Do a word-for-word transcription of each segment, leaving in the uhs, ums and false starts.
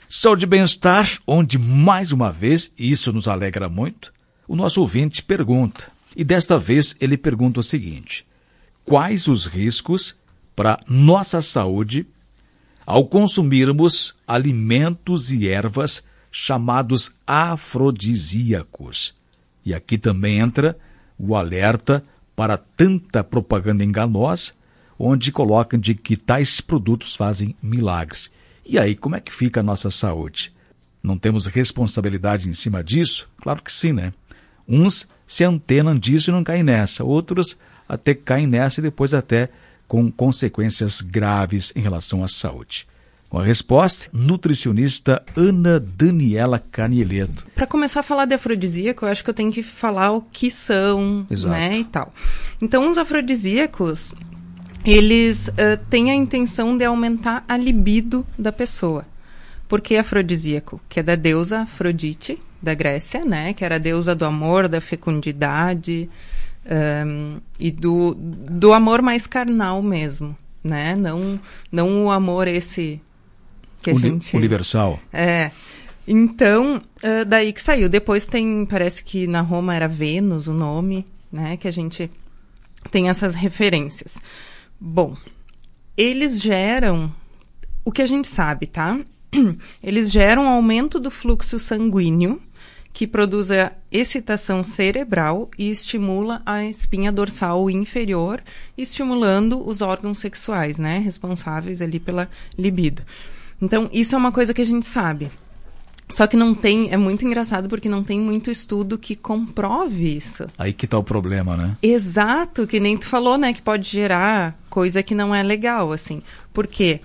Saúde e bem-estar, onde mais uma vez, e isso nos alegra muito, o nosso ouvinte pergunta. E desta vez ele pergunta o seguinte: quais os riscos para nossa saúde ao consumirmos alimentos e ervas chamados afrodisíacos? E aqui também entra o alerta para tanta propaganda enganosa, onde colocam de que tais produtos fazem milagres. E aí, como é que fica a nossa saúde? Não temos responsabilidade em cima disso? Claro que sim, né? Uns se antenam disso e não caem nessa. Outros até caem nessa e depois até com consequências graves em relação à saúde. Com a resposta, nutricionista Ana Daniela Carnieleto. Para começar a falar de afrodisíaco, eu acho que eu tenho que falar o que são, Exato. né, e tal. Então, os afrodisíacos, eles uh, têm a intenção de aumentar a libido da pessoa. Por que afrodisíaco? Que é da deusa Afrodite, da Grécia, né? Que era a deusa do amor, da fecundidade um, e do, do amor mais carnal mesmo, né? Não, não o amor esse que a Uni- gente... Universal. É. Então, uh, daí que saiu. Depois tem, parece que na Roma era Vênus o nome, né? Que a gente tem essas referências. Bom, eles geram o que a gente sabe, tá? Eles geram um aumento do fluxo sanguíneo, que produz a excitação cerebral e estimula a espinha dorsal inferior, estimulando os órgãos sexuais, né? Responsáveis ali pela libido. Então, isso é uma coisa que a gente sabe. Só que não tem, é muito engraçado porque não tem muito estudo que comprove isso. Aí que tá o problema, né? Exato, que nem tu falou, né? Que pode gerar coisa que não é legal, assim. Por quê?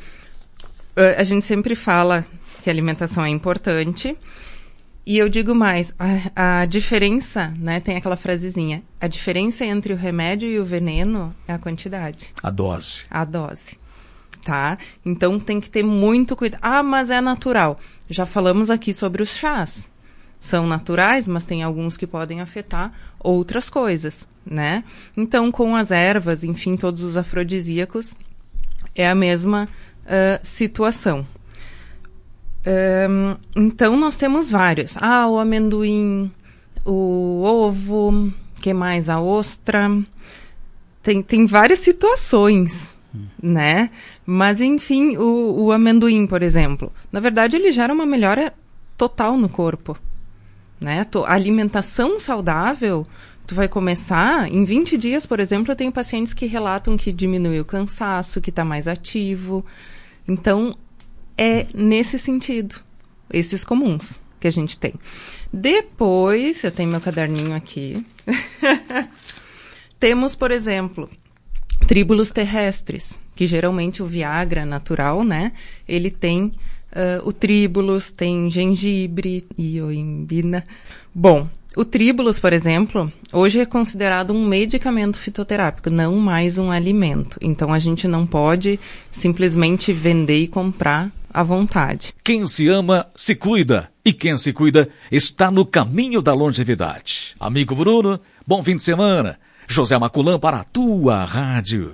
A gente sempre fala que a alimentação é importante. E eu digo mais, a, a diferença, né? Tem aquela frasezinha. A diferença entre o remédio e o veneno é a quantidade. A dose. A dose. Tá? Então tem que ter muito cuidado. Ah, mas é natural. Já falamos aqui sobre os chás. São naturais, mas tem alguns que podem afetar outras coisas, né? Então, com as ervas, enfim, todos os afrodisíacos, é a mesma uh, situação. Um, então, nós temos vários. Ah, o amendoim, o ovo, que mais? A ostra. Tem, tem várias situações, hum. né? Mas, enfim, o, o amendoim, por exemplo, na verdade, ele gera uma melhora total no corpo, né? A alimentação saudável, tu vai começar, em vinte dias, por exemplo, eu tenho pacientes que relatam que diminui o cansaço, que está mais ativo. Então, é nesse sentido, esses comuns que a gente tem. Depois, eu tenho meu caderninho aqui, temos, por exemplo, tríbulos terrestres, que geralmente o Viagra natural, né? Ele tem uh, o tríbulos, tem gengibre, ioimbina. Bom, o tríbulos, por exemplo, hoje é considerado um medicamento fitoterápico, não mais um alimento. Então, a gente não pode simplesmente vender e comprar à vontade. Quem se ama, se cuida. E quem se cuida está no caminho da longevidade. Amigo Bruno, bom fim de semana. José Maculã para a tua rádio.